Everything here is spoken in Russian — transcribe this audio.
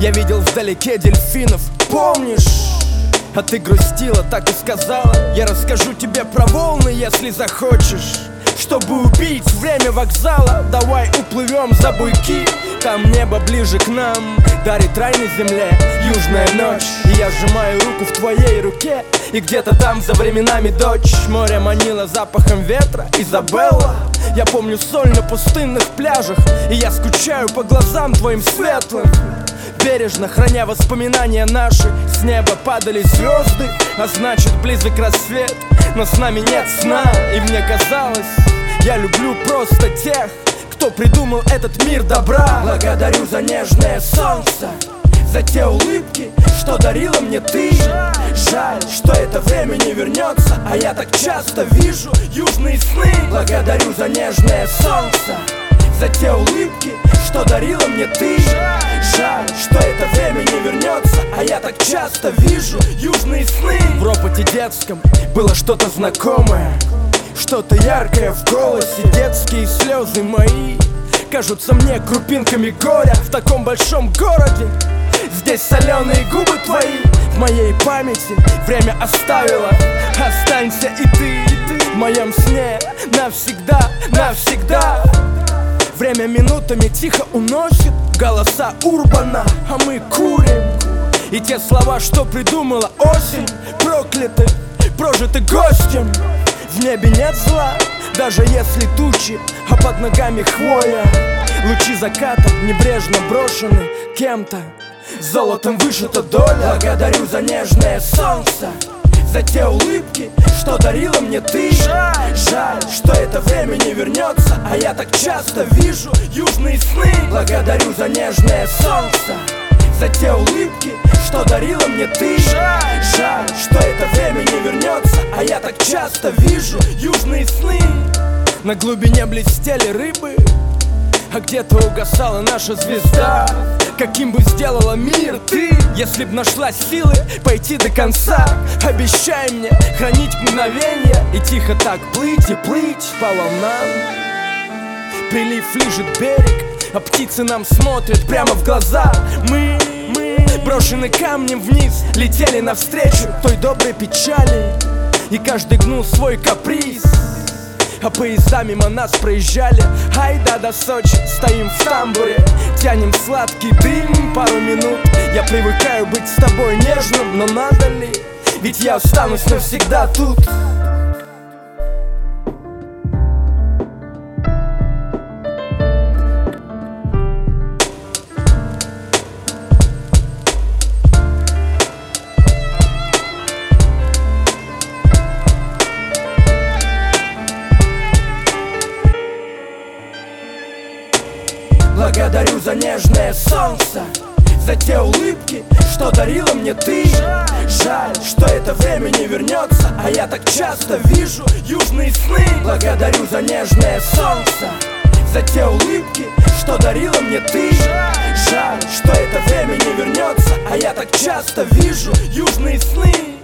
Я видел вдалеке дельфинов, помнишь? А ты грустила, так и сказала: я расскажу тебе про волны, если захочешь. Чтобы убить время вокзала, давай уплывем за буйки. Там небо ближе к нам, дарит рай на земле, южная ночь. И я сжимаю руку в твоей руке, и где-то там за временами дочь. Море манило запахом ветра, Изабелла. Я помню соль на пустынных пляжах, и я скучаю по глазам твоим светлым. Бережно храня воспоминания наши, с неба падали звезды, а значит близок рассвет. Но с нами нет сна, и мне казалось, я люблю просто тех, кто придумал этот мир добра. Благодарю за нежное солнце, за те улыбки, что дарила мне ты. Жаль, что это время не вернется, а я так часто вижу южные сны. Благодарю за нежное солнце, за те улыбки, что дарила мне ты. Жаль, что это время не вернется, а я так часто вижу южные сны. В ропоте детском было что-то знакомое, что-то яркое в голосе. Детские слезы мои кажутся мне крупинками горя. В таком большом городе здесь соленые губы твои в моей памяти время оставило. Останься и ты в моем сне навсегда, навсегда. Время минутами тихо уносит голоса урбана, а мы курим. И те слова, что придумала осень, прокляты, прожиты гостем. В небе нет зла, даже если тучи, а под ногами хвоя. Лучи заката небрежно брошены кем-то, золотом вышита доля. Благодарю за нежное солнце, за те улыбки, что дарила мне ты. Жаль, что это время не вернется, а я так часто вижу южные сны. Благодарю за нежное солнце, за те улыбки, что дарила мне ты. Жаль, что это время не вернется, а я так часто вижу южные сны. На глубине блестели рыбы, а где-то угасала наша звезда. Каким бы сделала мир ты, если б нашла силы пойти до конца? Обещай мне хранить мгновенье и тихо так плыть и плыть по волнам. Прилив лижет берег, а птицы нам смотрят прямо в глаза. Мы брошены камнем вниз, летели навстречу той доброй печали. И каждый гнул свой каприз, а поезда мимо нас проезжали. Айда до Сочи, стоим в тамбуре, тянем сладкий дым пару минут. Я привыкаю быть с тобой нежным, но надо ли? Ведь я останусь навсегда тут. Благодарю за нежное солнце, за те улыбки, что дарила мне ты. Жаль, что это время не вернется, а я так часто вижу южные сны. Благодарю за нежное солнце, за те улыбки, что дарила мне ты. Жаль, что это время не вернется, а я так часто вижу южные сны.